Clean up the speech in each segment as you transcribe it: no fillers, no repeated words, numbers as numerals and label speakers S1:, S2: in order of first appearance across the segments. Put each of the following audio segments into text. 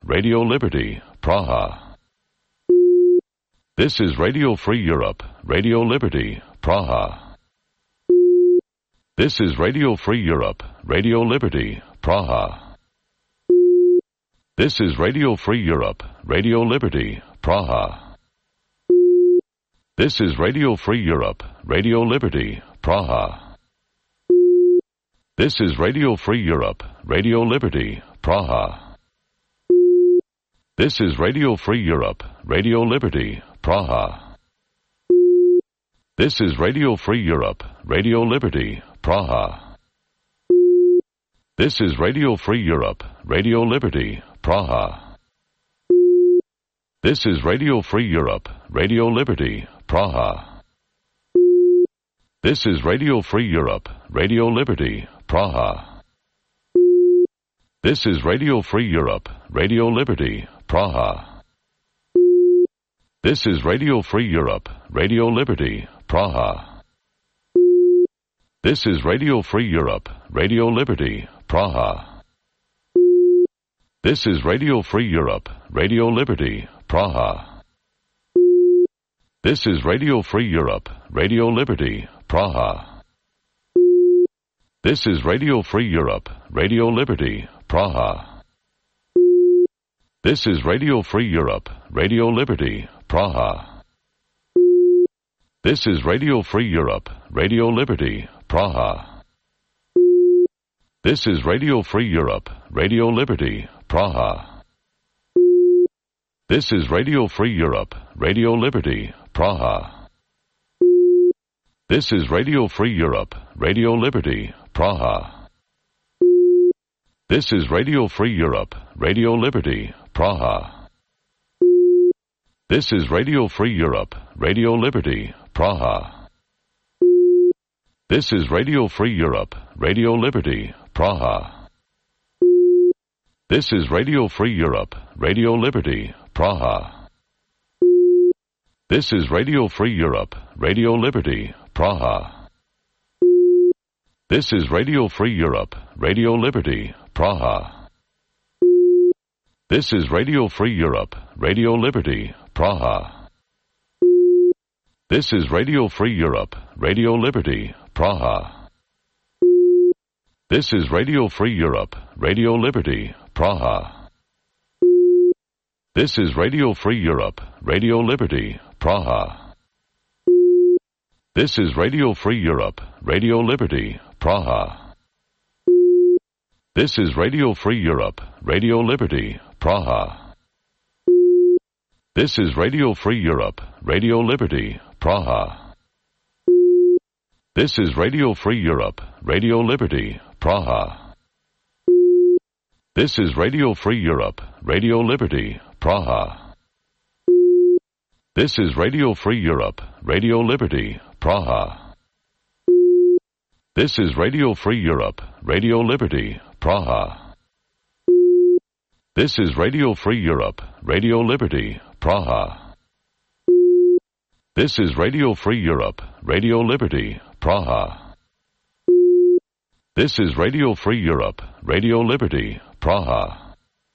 S1: Radio Liberty, Praha. This is Radio Free Europe, Radio Liberty, Praha. This is Radio Free Europe, Radio Liberty, Praha. This is Radio Free Europe, Radio Liberty, Praha. This is Radio Free Europe, Radio Liberty, Praha. This is Radio Free Europe, Radio Liberty, Praha. This is Radio Free Europe, Radio Liberty, Praha. This is Radio Free Europe, Radio Liberty, Praha. This is Radio Free Europe, Radio Liberty, Praha. This is Radio Free Europe, Radio Liberty, Praha. This is Radio Free Europe, Radio Liberty, Praha. This is Radio Free Europe, Radio Liberty, Praha. This is Radio Free Europe, Radio Liberty, Praha. This is Radio Free Europe, Radio Liberty, Praha. This is Radio Free Europe, Radio Liberty, Praha. This is Radio Free Europe, Radio Liberty, Praha. This is Radio Free Europe, Radio Liberty, Praha. This is Radio Free Europe, Radio Liberty, Praha. This is Radio Free Europe, Radio Liberty, Praha. This is Radio Free Europe, Radio Liberty, Praha. This is Radio Free Europe, Radio Liberty, Praha. This is Radio Free Europe, Radio Liberty, Praha. This is Radio Free Europe, Radio Liberty, Praha. This is Radio Free Europe, Radio Liberty, Praha. This is Radio Free Europe, Radio Liberty, Praha. This is Radio Free Europe, Radio Liberty, Praha. This is Radio Free Europe, Radio Liberty, Praha. This is Radio Free Europe, Radio Liberty, Praha. This is Radio Free Europe, Radio Liberty, Praha. This is Radio Free Europe, Radio Liberty, Praha. This is Radio Free Europe, Radio Liberty, Praha. This is Radio Free Europe, Radio Liberty, Praha. This is Radio Free Europe, Radio Liberty, Praha. This is Radio Free Europe, Radio Liberty, Praha. This is Radio Free Europe, Radio Liberty, Praha. This is Radio Free Europe, Radio Liberty, Praha. This is Radio Free Europe, Radio Liberty, Praha. This is Radio Free Europe, Radio Liberty, Praha. This is Radio Free Europe, Radio Liberty, Praha. This is Radio Free Europe, Radio Liberty, Praha. This is Radio Free Europe, Radio Liberty, Praha. This is Radio Free Europe, Radio Liberty, Praha.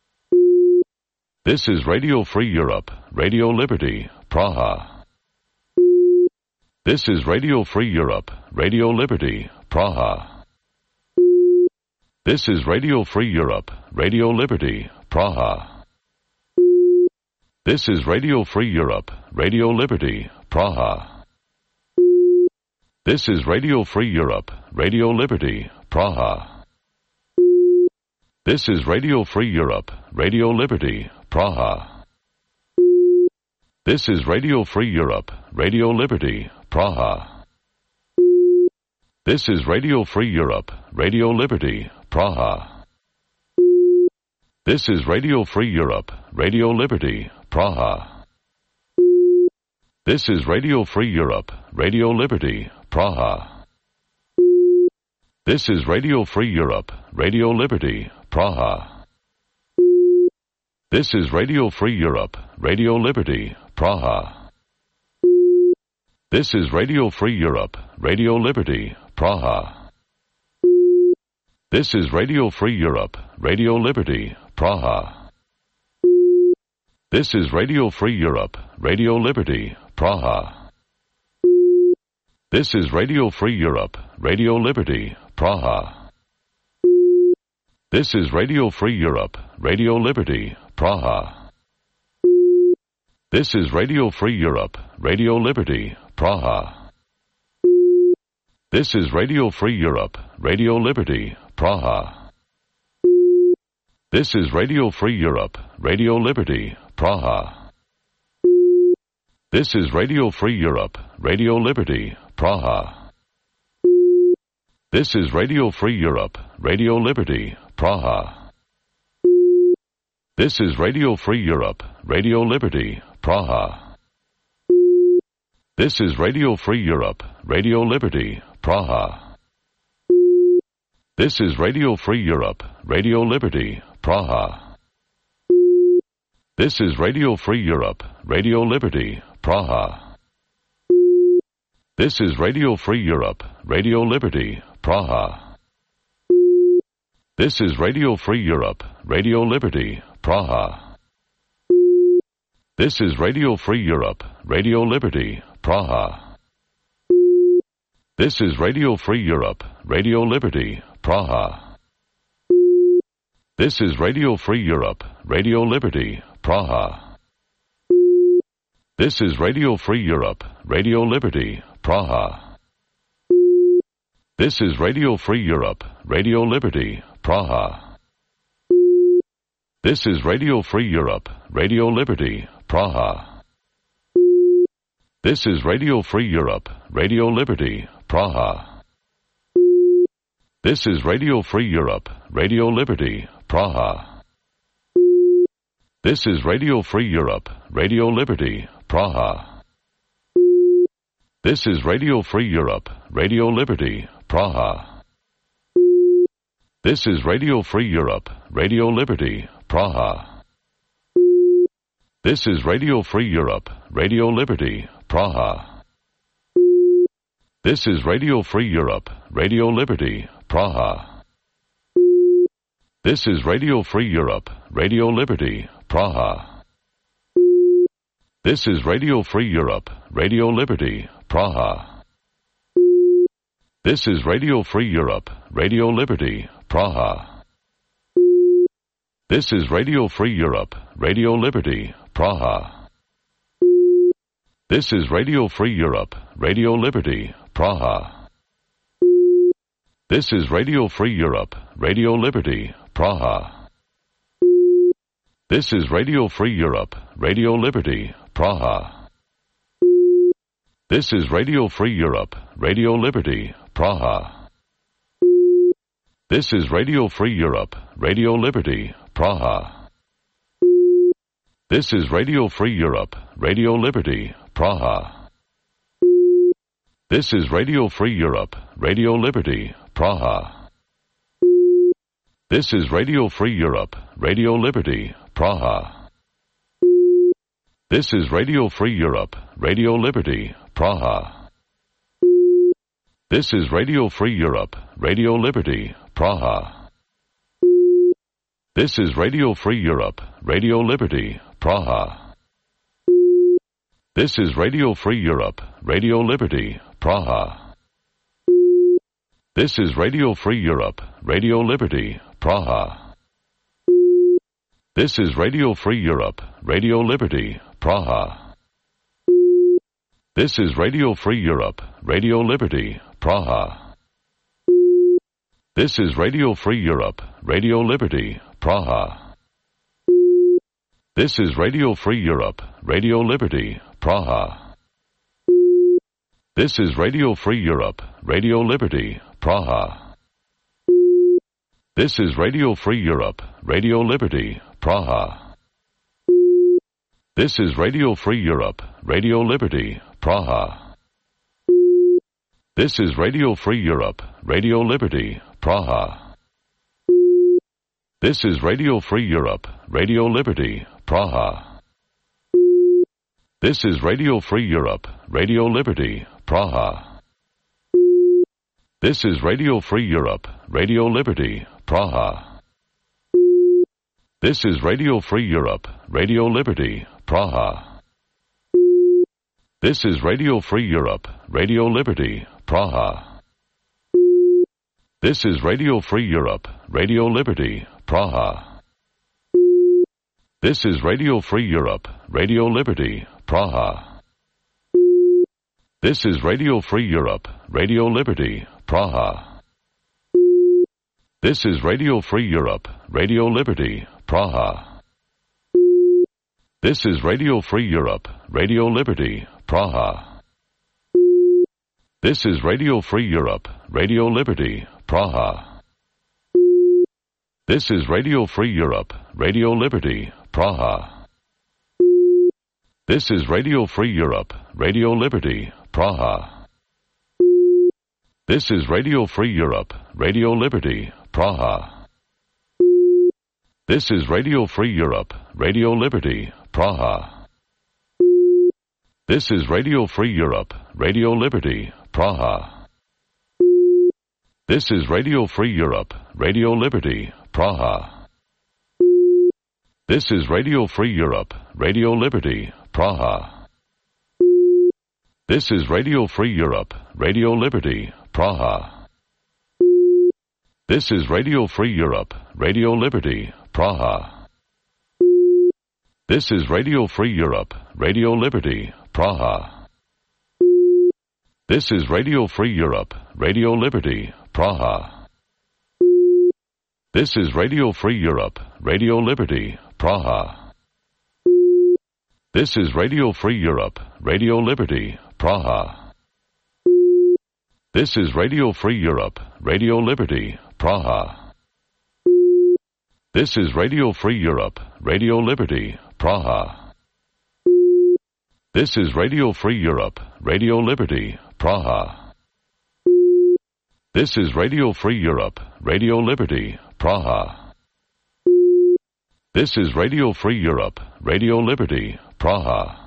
S1: This is Radio Free Europe, Radio Liberty, Praha. This is Radio Free Europe, Radio Liberty, Praha. This is Radio Free Europe, Radio Liberty, Praha. This is Radio Free Europe, Radio Liberty, Praha. This is Radio Free Europe, Radio Liberty, Praha. This is Radio Free Europe, Radio Liberty, Praha. This is Radio Free Europe, Radio Liberty, Praha. This is Radio Free Europe, Radio Liberty, Praha. This is Radio Free Europe, Radio Liberty, Praha. This is Radio Free Europe, Radio Liberty, Praha. This is Radio Free Europe, Radio Liberty, Praha. This is Radio Free Europe, Radio Liberty, Praha. This is Radio Free Europe, Radio Liberty, Praha. This is Radio Free Europe, Radio Liberty, Praha. This is Radio Free Europe, Radio Liberty, Praha. This is Radio Free Europe, Radio Liberty, Praha. This is Radio Free Europe, Radio Liberty, Praha. This is Radio Free Europe, Radio Liberty, Praha. This is Radio Free Europe, Radio Liberty, Praha. This is Radio Free Europe, Radio Liberty, Praha. This is Radio Free Europe, Radio Liberty, Praha. This is Radio Free Europe, Radio Liberty, Praha. This is Radio Free Europe, Radio Liberty, Praha. This is Radio Free Europe, Radio Liberty, Praha. This is Radio Free Europe, Radio Liberty, Praha. This is Radio Free Europe, Radio Liberty, Praha. This is Radio Free Europe, Radio Liberty, Praha. This is Radio Free Europe, Radio Liberty, Praha. This is Radio Free Europe, Radio Liberty, Praha. This is Radio Free Europe, Radio Liberty, Praha. This is Radio Free Europe, Radio Liberty, Praha. This is Radio Free Europe, Radio Liberty, Praha. This is Radio Free Europe, Radio Liberty, Praha. This is Radio Free Europe, Radio Liberty, Praha. This is Radio Free Europe, Radio Liberty, Praha. This is Radio Free Europe, Radio Liberty, Praha. This is Radio Free Europe, Radio Liberty, Praha. This is Radio Free Europe, Radio Liberty, Praha. This is Radio Free Europe, Radio Liberty, Praha. This is Radio Free Europe, Radio Liberty, Praha. This is Radio Free Europe, Radio Liberty, Praha. This is Radio Free Europe, Radio Liberty, Praha. This is Radio Free Europe, Radio Liberty, Praha. This is Radio Free Europe, Radio Liberty, Praha. This is Radio Free Europe, Radio Liberty, Praha. This is Radio Free Europe, Radio Liberty, Praha. This is Radio Free Europe, Radio Liberty, Praha. This is Radio Free Europe, Radio Liberty, Praha. This is Radio Free Europe, Radio Liberty, Praha. This is Radio Free Europe, Radio Liberty, Praha. This is Radio Free Europe, Radio Liberty, Praha. This is Radio Free Europe, Radio Liberty, Praha. This is Radio Free Europe, Radio Liberty, Praha. This is Radio Free Europe, Radio Liberty, Praha. This is Radio Free Europe, Radio Liberty, Praha. This is Radio Free Europe, Radio Liberty, Praha. This is Radio Free Europe, Radio Liberty, Praha. This is Radio Free Europe, Radio Liberty, Praha. This is Radio Free Europe, Radio Liberty, Praha. This is Radio Free Europe, Radio Liberty, Praha. This is Radio Free Europe, Radio Liberty, Praha. This is Radio Free Europe, Radio Liberty, Praha. This is Radio Free Europe, Radio Liberty, Praha. This is Radio Free Europe, Radio Liberty, Praha. This is Radio Free Europe, Radio Liberty, Praha. This is Radio Free Europe, Radio Liberty, Praha. This is Radio Free Europe, Radio Liberty, Praha. This is Radio Free Europe, Radio Liberty, Praha. This is Radio Free Europe, Radio Liberty, Praha. This is Radio Free Europe, Radio Liberty, Praha. This is Radio Free Europe, Radio Liberty, Praha. This is Radio Free Europe, Radio Liberty, Praha. This is Radio Free Europe, Radio Liberty, Praha. This is Radio Free Europe, Radio Liberty, Praha. This is Radio Free Europe, Radio Liberty, Praha. This is Radio Free Europe, Radio Liberty, Praha. This is Radio Free Europe, Radio Liberty, Praha. This is Radio Free Europe, Radio Liberty, Praha. This is Radio Free Europe, Radio Liberty, Praha. This is Radio Free Europe, Radio Liberty, Praha. This is Radio Free Europe, Radio Liberty, Praha. This is Radio Free Europe, Radio Liberty, Praha. This is Radio Free Europe, Radio Liberty, Praha. This is Radio Free Europe, Radio Liberty, Praha. This is Radio Free Europe, Radio Liberty, Praha. This is Radio Free Europe, Radio Liberty, Praha. This is Radio Free Europe, Radio Liberty, Praha. This is Radio Free Europe, Radio Liberty, Praha. This is Radio Free Europe, Radio Liberty, Praha. This is Radio Free Europe, Radio Liberty, Praha. This is Radio Free Europe, Radio Liberty, Praha. This is Radio Free Europe, Radio Liberty, Praha. This is Radio Free Europe, Radio Liberty, Praha. This is Radio Free Europe, Radio Liberty, Praha. This is Radio Free Europe, Radio Liberty, Praha.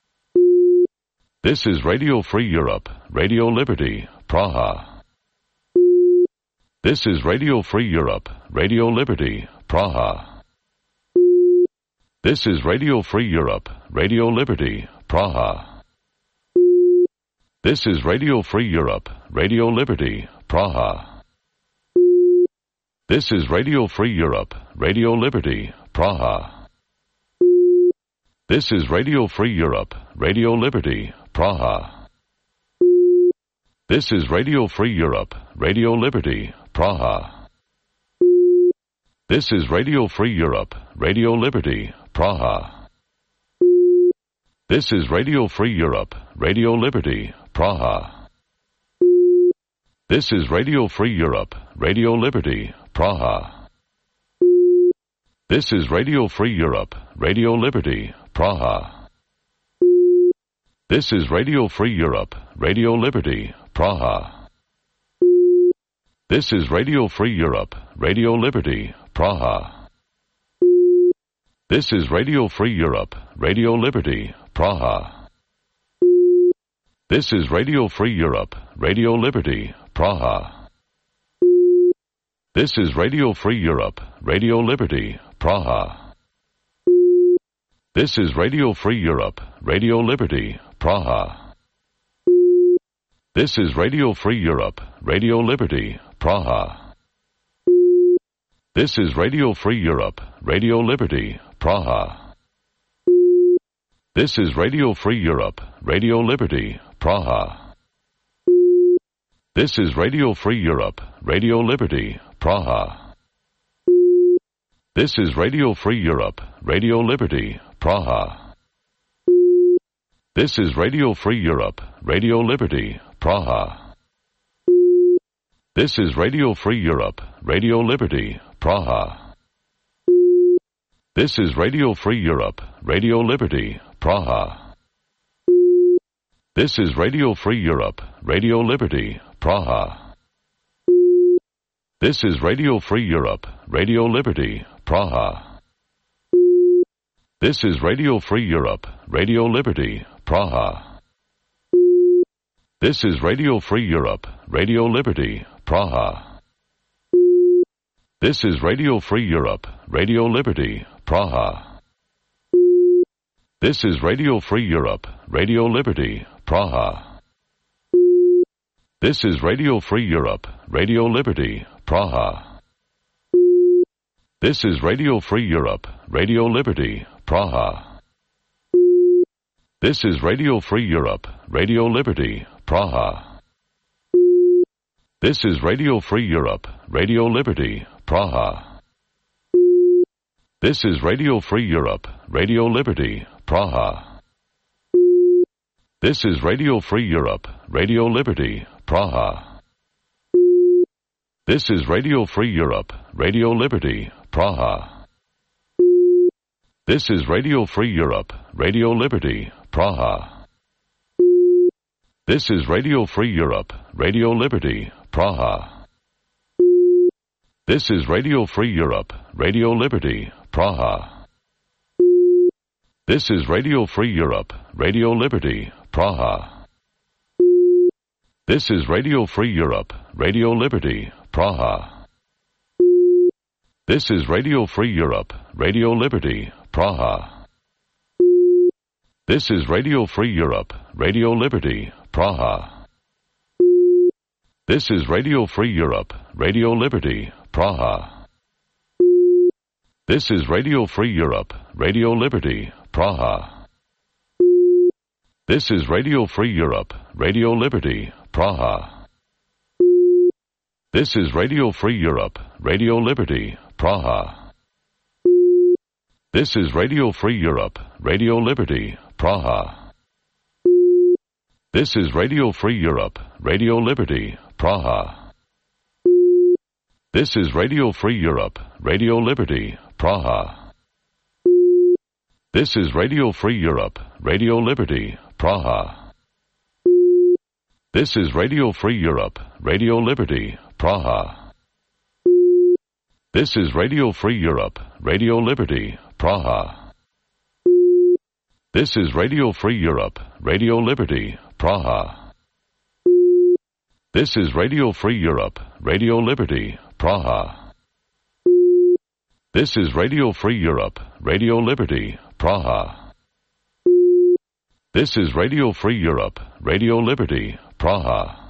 S1: This is Radio Free Europe, Radio Liberty, Praha. This is Radio Free Europe, Radio Liberty, Praha. This is Radio Free Europe, Radio Liberty, Praha. This is Radio Free Europe, Radio Liberty, Praha. This is Radio Free Europe, Radio Liberty, Praha. This is Radio Free Europe, Radio Liberty, Praha. This is Radio Free Europe, Radio Liberty, Praha. This is Radio Free Europe, Radio Liberty, Praha. This is Radio Free Europe, Radio Liberty, Praha. This is Radio Free Europe, Radio Liberty, Praha. This is Radio Free Europe, Radio Liberty, Praha. This is Radio Free Europe, Radio Liberty, Praha. This is Radio Free Europe, Radio Liberty, Praha. This is Radio Free Europe, Radio Liberty, Praha. This is Radio Free Europe, Radio Liberty, Praha. This is Radio Free Europe, Radio Liberty, Praha. This is Radio Free Europe, Radio Liberty, Praha. This is Radio Free Europe, Radio Liberty, Praha. This is Radio Free Europe, Radio Liberty, Praha. This is Radio Free Europe, Radio Liberty, Praha. This is Radio Free Europe, Radio Liberty, Praha. This is Radio Free Europe, Radio Liberty, Praha. This is Radio Free Europe, Radio Liberty, Praha. This is Radio Free Europe, Radio Liberty, Praha. This is Radio Free Europe, Radio Liberty, Praha. This is Radio Free Europe, Radio Liberty, Praha. This is Radio Free Europe, Radio Liberty, Praha. This is Radio Free Europe, Radio Liberty, Praha. This is Radio Free Europe, Radio Liberty, Praha. This is Radio Free Europe, Radio Liberty, Praha. This is Radio Free Europe, Radio Liberty, Praha. This is Radio Free Europe, Radio Liberty, Praha. This is Radio Free Europe, Radio Liberty, Praha. This is Radio Free Europe, Radio Liberty, Praha. This is Radio Free Europe, Radio Liberty, Praha. This is Radio Free Europe, Radio Liberty, Praha. This is Radio Free Europe, Radio Liberty, Praha. This is Radio Free Europe, Radio Liberty, Praha. This is Radio Free Europe, Radio Liberty, Praha. This is Radio Free Europe, Radio Liberty, Praha. This is Radio Free Europe, Radio Liberty, Praha. This is Radio Free Europe, Radio Liberty, Praha. This is Radio Free Europe, Radio Liberty, Praha. This is Radio Free Europe, Radio Liberty, Praha. This is Radio Free Europe, Radio Liberty, Praha. This is Radio Free Europe, Radio Liberty, Praha. This is Radio Free Europe, Radio Liberty, Praha. This is Radio Free Europe, Radio Liberty, Praha. This is Radio Free Europe, Radio Liberty, Praha. This is Radio Free Europe, Radio Liberty, Praha. This is Radio Free Europe, Radio Liberty, Praha. This is Radio Free Europe, Radio Liberty, Praha. This is Radio Free Europe, Radio Liberty, Praha. This is Radio Free Europe, Radio Liberty, Praha. This is Radio Free Europe, Radio Liberty, Praha. This is Radio Free Europe, Radio Liberty, Praha. This is Radio Free Europe, Radio Liberty, Praha. This is Radio Free Europe, Radio Liberty, Praha. This is Radio Free Europe, Radio Liberty, Praha.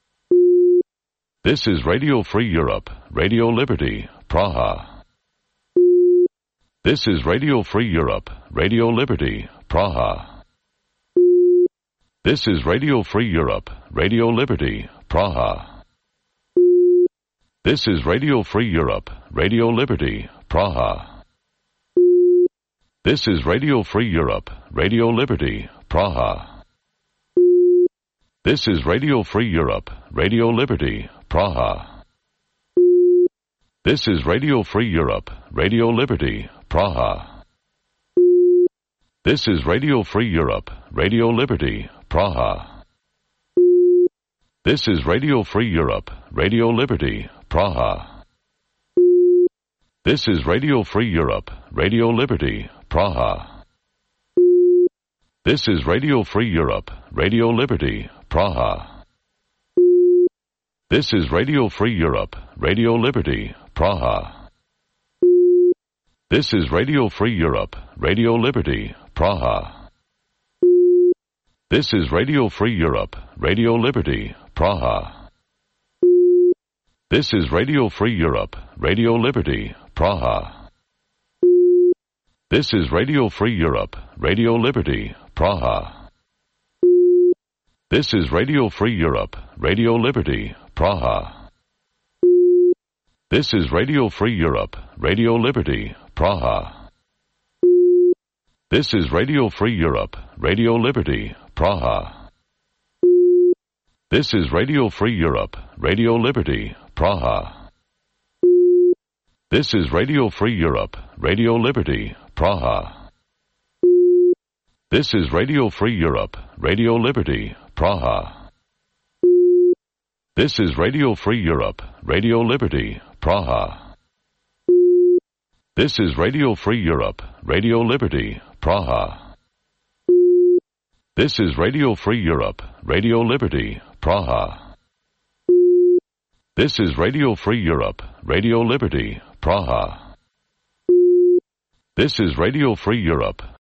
S1: This is Radio Free Europe, Radio Liberty, Praha. This is Radio Free Europe, Radio Liberty, Praha. This is Radio Free Europe, Radio Liberty, Praha. This is Radio Free Europe, Radio Liberty, Praha. This is Radio Free Europe, Radio Liberty, Praha. This is Radio Free Europe, Radio Liberty, Praha. This is Radio Free Europe, Radio Liberty, Praha. This is Radio Free Europe, Radio Liberty, Praha. This is Radio Free Europe, Radio Liberty, Praha. This is Radio Free Europe, Radio Liberty, Praha. This is Radio Free Europe, Radio Liberty, Praha. This is Radio Free Europe, Radio Liberty, Praha. This is Radio Free Europe, Radio Liberty, Praha. This is Radio Free Europe, Radio Liberty, Praha. This is Radio Free Europe, Radio Liberty, Praha. This is Radio Free Europe, Radio Liberty, Praha. This is Radio Free Europe, Radio Liberty, Praha. This is Radio Free Europe, Radio Liberty, Praha. This is Radio Free Europe, Radio Liberty, Praha. This is Radio Free Europe, Radio Liberty, Praha. This is Radio Free Europe, Radio Liberty, Praha. This is Radio Free Europe, Radio Liberty, Praha. This is Radio Free Europe, Radio Liberty, Praha. This is Radio Free Europe, Radio Liberty, Praha. This is Radio Free Europe, Radio Liberty, Praha. This is Radio Free Europe, Radio Liberty, Praha. This is Radio Free Europe,